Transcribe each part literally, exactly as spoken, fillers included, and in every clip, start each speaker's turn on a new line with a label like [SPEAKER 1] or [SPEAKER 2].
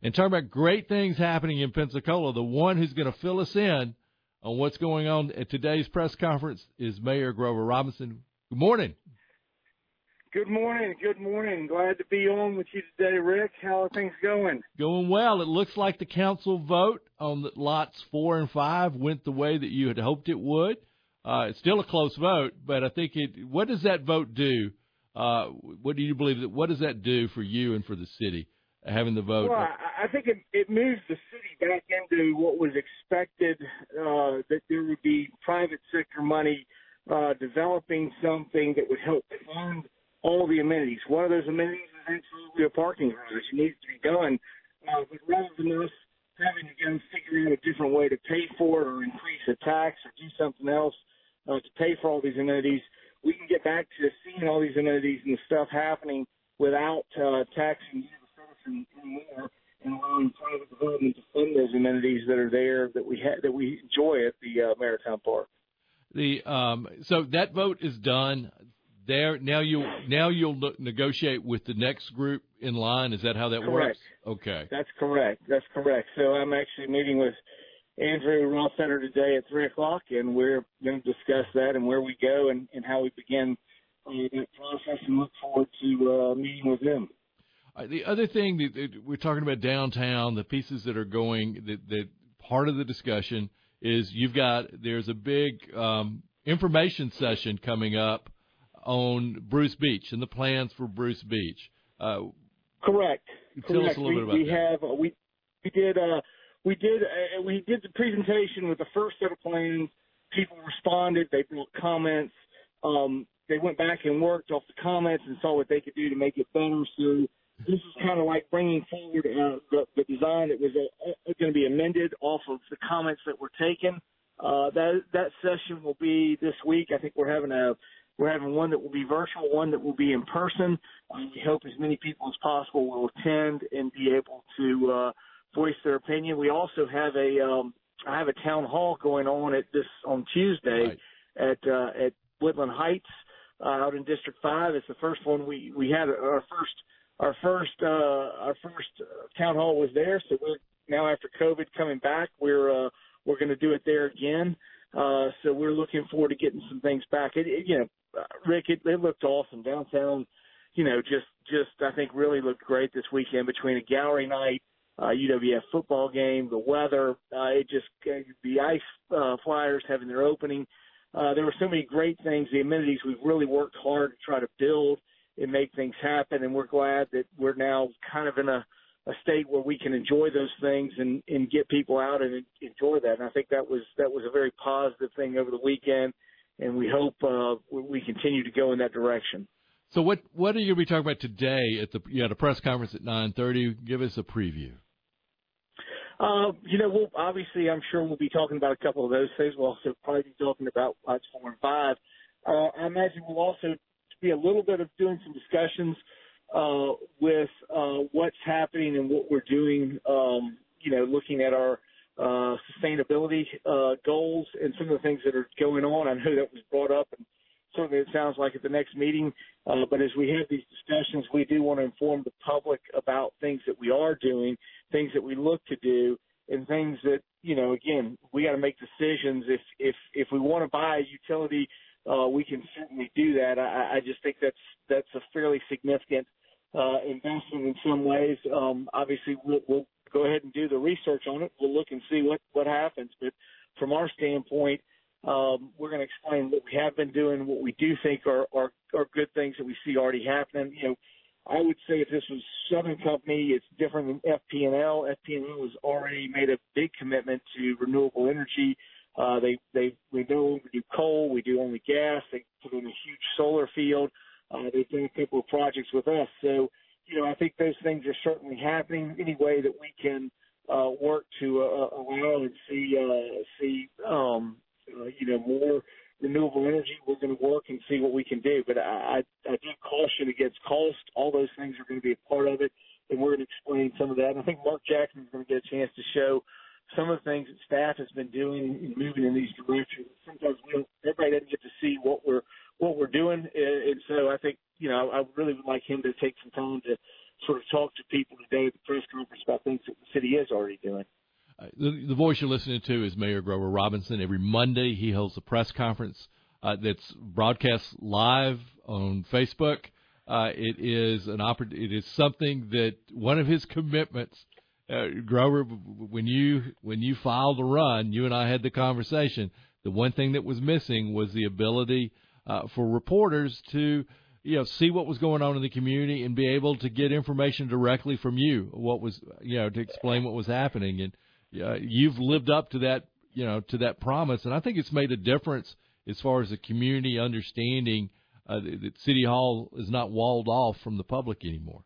[SPEAKER 1] And talking about great things happening in Pensacola, the one who's going to fill us in on what's going on at today's press conference is Mayor Grover Robinson. Good morning.
[SPEAKER 2] Good morning. Good morning. Glad to be on with you today, Rick. How are things going?
[SPEAKER 1] Going well. It looks like the council vote on the lots four and five went the way that you had hoped it would. Uh, it's still a close vote, but I think it. What does that vote do? Uh, what do you believe that? What does that do for you and for the city, having the vote?
[SPEAKER 2] Well, I, I think it, it moves the city back into what was expected, uh, that there would be private sector money uh, developing something that would help fund all the amenities. One of those amenities is absolutely a parking garage. It needs to be done. Uh, but rather than us having to go figure out a different way to pay for it or increase a tax or do something else uh, to pay for all these amenities, we can get back to seeing all these amenities and stuff happening without uh, taxing you, the citizen, anymore, and allowing private development to fund those amenities that are there that we ha- that we enjoy at the uh, Maritime Park.
[SPEAKER 1] The um, so that vote is done. There now you now you'll negotiate with the next group in line. Is that how that
[SPEAKER 2] correct.
[SPEAKER 1] works? Okay,
[SPEAKER 2] that's correct. That's correct. So I'm actually meeting with Andrew Ross Center today at three o'clock, and we're going to discuss that and where we go and, and how we begin uh, that process, and look forward to uh, meeting with them.
[SPEAKER 1] Uh, the other thing that, that we're talking about downtown, the pieces that are going, that, that part of the discussion is you've got there's a big um, information session coming up on Bruce Beach and the plans for Bruce Beach. Uh,
[SPEAKER 2] Correct.
[SPEAKER 1] Tell
[SPEAKER 2] Correct.
[SPEAKER 1] us a little
[SPEAKER 2] we,
[SPEAKER 1] bit about
[SPEAKER 2] we
[SPEAKER 1] that.
[SPEAKER 2] Have, uh, we we did uh, we did uh, we did the presentation with the first set of plans. People responded. They brought comments. Um, they went back and worked off the comments and saw what they could do to make it better. So this is kind of like bringing forward uh, the, the design that was uh, going to be amended off of the comments that were taken. Uh, that that session will be this week. I think we're having a We're having one that will be virtual, one that will be in person. Uh, we hope as many people as possible will attend and be able to uh, voice their opinion. We also have a um, I have a town hall going on at this on Tuesday right. at uh, at Woodland Heights uh, out in District Five. It's the first one we we had our first our first uh, our first town hall was there. So we're now after COVID coming back, we're uh, we're going to do it there again. Uh, so we're looking forward to getting some things back. It, it, you know. Uh, Rick, it, it looked awesome downtown. You know, just just I think really looked great this weekend between a gallery night, uh, U W F football game, the weather. Uh, it just uh, the ice uh, flyers having their opening. Uh, there were so many great things. The amenities we've really worked hard to try to build and make things happen, and we're glad that we're now kind of in a, a state where we can enjoy those things and, and get people out and enjoy that. And I think that was that was a very positive thing over the weekend. And we hope uh, we continue to go in that direction.
[SPEAKER 1] So what what are you going to be talking about today at the you had a press conference at nine thirty? Give us a preview.
[SPEAKER 2] Uh, you know, we'll obviously I'm sure we'll be talking about a couple of those things. We'll also probably be talking about lots four and five. Uh, I imagine we'll also be a little bit of doing some discussions uh, with uh, what's happening and what we're doing. Um, you know, looking at our Uh, sustainability uh, goals and some of the things that are going on. I know that was brought up, and certainly it sounds like at the next meeting. Uh, but as we have these discussions, we do want to inform the public about things that we are doing, things that we look to do, and things that, you know, again, we got to make decisions. If if if we want to buy a utility, uh, we can certainly do that. I, I just think that's that's a fairly significant uh, investment in some ways. Um, obviously, we'll, we'll go ahead and do the research on it. We'll look and see what, what happens. But from our standpoint, um, we're going to explain what we have been doing, what we do think are, are, are good things that we see already happening. You know, I would say if this was Southern Company, it's different than F P and L. F P and L has already made a big commitment to renewable energy. Uh, they, they, we know we do coal, we do only gas. They put in a huge solar field. Uh, they've done a couple of projects with us. So, you know, I think those things are certainly happening. Any way that we can uh, work to uh, allow and see, uh, see, um, uh, you know, more renewable energy, we're going to work and see what we can do. But I, I, I do caution against cost. All those things are going to be a part of it, and we're going to explain some of that. And I think Mark Jackson is going to get a chance to show some of the things that staff has been doing and moving in these directions. Sometimes we don't, everybody doesn't get to see what we're what we're doing, and so I think, you know, I really would like him to take some time to sort of talk to people today at the press conference about things that the city is already doing.
[SPEAKER 1] Uh, the, the voice you're listening to is Mayor Grover Robinson. Every Monday he holds a press conference uh, that's broadcast live on Facebook. Uh, it is an oppor- It is something that one of his commitments, uh, Grover, when you when you filed a run, you and I had the conversation. The one thing that was missing was the ability uh, for reporters to, you know, see what was going on in the community and be able to get information directly from you, what was, you know, to explain what was happening. And uh, you've lived up to that, you know, to that promise. And I think it's made a difference as far as the community understanding uh, that City Hall is not walled off from the public anymore.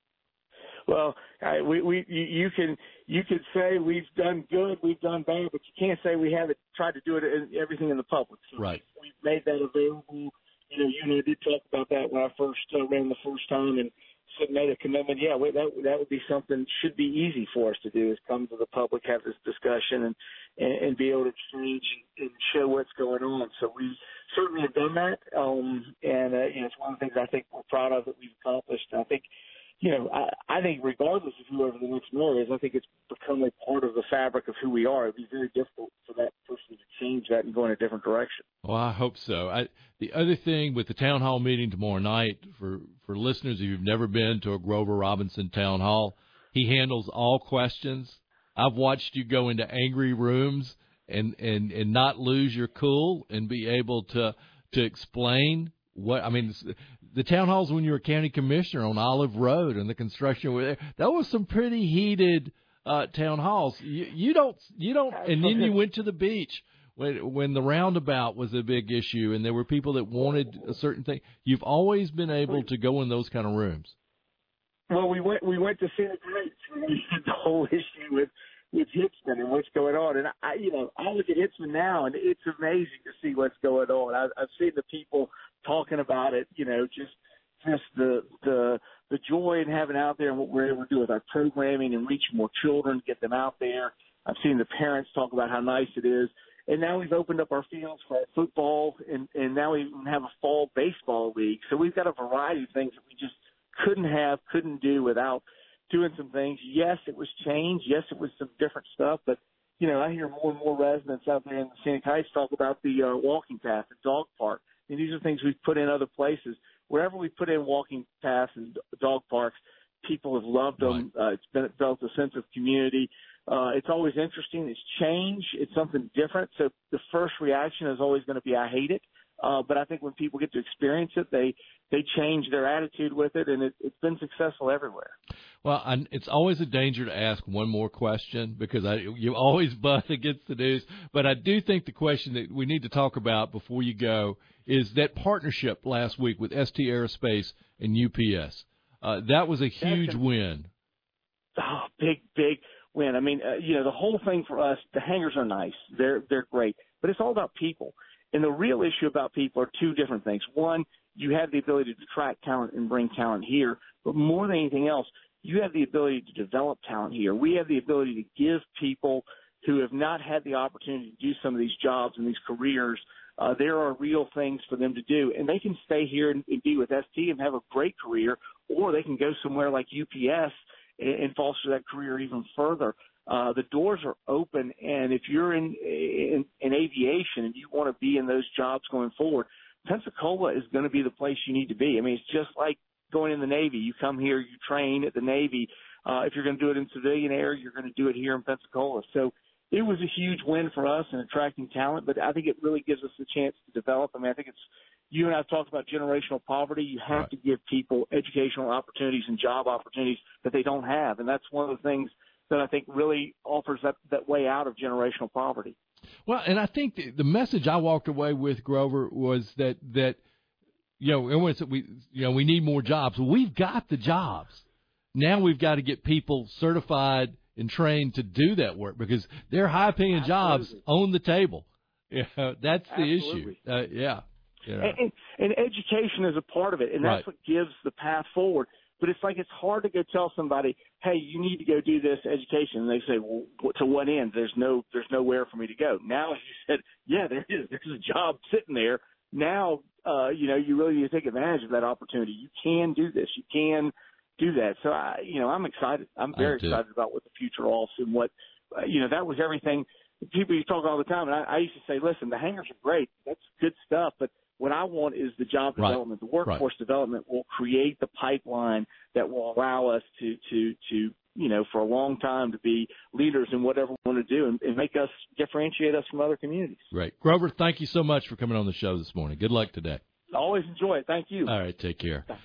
[SPEAKER 2] Well, I, we, we, you, you can, you could say we've done good, we've done bad, but you can't say we haven't tried to do it in everything in the public. So
[SPEAKER 1] right.
[SPEAKER 2] We've made that available. You know, you and I did talk about that when I first uh, ran the first time and said made a commitment. Yeah, we, that that would be something should be easy for us to do is come to the public, have this discussion, and and, and be able to exchange and, and show what's going on. So we certainly have done that, um, and uh, you know, it's one of the things I think we're proud of that we've accomplished. I think. You know, I, I think regardless of whoever the next mayor is, I think it's become a part of the fabric of who we are. It'd be very difficult for that person to change that and go in a different direction.
[SPEAKER 1] Well, I hope so. I, the other thing with the town hall meeting tomorrow night, for, for listeners, if you've never been to a Grover Robinson town hall, he handles all questions. I've watched you go into angry rooms and, and, and not lose your cool and be able to to explain what I mean. The town halls when you were county commissioner on Olive Road and the construction were there. That was some pretty heated uh, town halls. You, you don't, you don't, and then you went to the beach when when the roundabout was a big issue and there were people that wanted a certain thing. You've always been able to go in those kind of rooms.
[SPEAKER 2] Well, we went we went to Scenic Heights and we had the whole issue with with Hitzman and what's going on. And I, you know, I look at Hitzman now and it's amazing to see what's going on. I, I've seen the people talking about it, you know, just just the the the joy in having out there and what we're able to do with our programming and reaching more children, get them out there. I've seen the parents talk about how nice it is. And now we've opened up our fields for our football, and, and now we even have a fall baseball league. So we've got a variety of things that we just couldn't have, couldn't do without doing some things. Yes, it was change. Yes, it was some different stuff. But, you know, I hear more and more residents out there in the Scenic Heights talk about the uh, walking path, the dog park. And these are things we've put in other places. Wherever we put in walking paths and dog parks, people have loved them. Right. Uh, it's been it built a sense of community. Uh, it's always interesting. It's change. It's something different. So the first reaction is always going to be, I hate it. Uh, but I think when people get to experience it, they, they change their attitude with it, and it, it's been successful everywhere.
[SPEAKER 1] Well, I, it's always a danger to ask one more question because I, you always butt against the news. But I do think the question that we need to talk about before you go is that partnership last week with S T Aerospace and U P S. Uh, that was a huge
[SPEAKER 2] That's a,
[SPEAKER 1] win.
[SPEAKER 2] Oh, big, big win. I mean, uh, you know, the whole thing for us, the hangars are nice. They're, they're great. But it's all about people. And the real issue about people are two different things. One, you have the ability to attract talent and bring talent here. But more than anything else, you have the ability to develop talent here. We have the ability to give people who have not had the opportunity to do some of these jobs and these careers, uh, there are real things for them to do. And they can stay here and, and be with S T and have a great career, or they can go somewhere like U P S and, and foster that career even further. Uh, the doors are open, and if you're in, in, in aviation and you want to be in those jobs going forward, Pensacola is going to be the place you need to be. I mean, it's just like going in the Navy. You come here, you train at the Navy. Uh, if you're going to do it in civilian air, you're going to do it here in Pensacola. So it was a huge win for us in attracting talent, but I think it really gives us a chance to develop. I mean, I think it's you and I have talked about generational poverty. You have
[SPEAKER 1] right.
[SPEAKER 2] to give people educational opportunities and job opportunities that they don't have, and that's one of the things that I think really offers that, that way out of generational poverty.
[SPEAKER 1] Well, and I think the, the message I walked away with, Grover, was that, that you know, everyone said we, you know, we need more jobs. Well, we've got the jobs. Now we've got to get people certified and trained to do that work because they're high-paying jobs on the table. Yeah, that's the
[SPEAKER 2] Absolutely.
[SPEAKER 1] issue. Uh, yeah. yeah.
[SPEAKER 2] And, and, and education is a part of it, and that's
[SPEAKER 1] right.
[SPEAKER 2] what gives the path forward. But it's like it's hard to go tell somebody, hey, you need to go do this education. And they say, well, to what end? There's no, there's nowhere for me to go. Now, as you said, yeah, there is. There's a job sitting there. Now, uh, you know, you really need to take advantage of that opportunity. You can do this. You can do that. So, I, you know, I'm excited. I'm very excited about what the future holds and what, uh, you know, that was everything. People used to talk all the time, and I, I used to say, listen, the hangars are great. That's good stuff, but what I want is the job
[SPEAKER 1] right.
[SPEAKER 2] development. The workforce
[SPEAKER 1] right.
[SPEAKER 2] development will create the pipeline that will allow us to, to, to, you know, for a long time to be leaders in whatever we want to do and, and make us differentiate us from other communities.
[SPEAKER 1] Great. Grover, thank you so much for coming on the show this morning. Good luck today.
[SPEAKER 2] Always enjoy it. Thank you.
[SPEAKER 1] All right. Take care.